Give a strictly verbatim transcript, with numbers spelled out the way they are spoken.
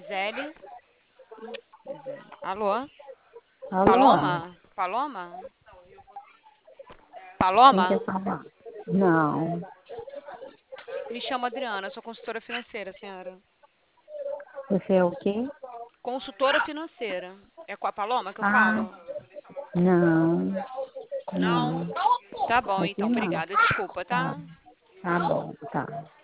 Gisele? Gisele. Alô? Alô? Paloma? Paloma? Quem Paloma? quer falar? Não. Me chamo Adriana, sou consultora financeira, senhora. Você é o quê? Consultora financeira. É com a Paloma que eu Ah, falo? não. Não? Não. Tá bom, Aqui então. não. Obrigada. Desculpa, Tá, tá? tá bom, tá.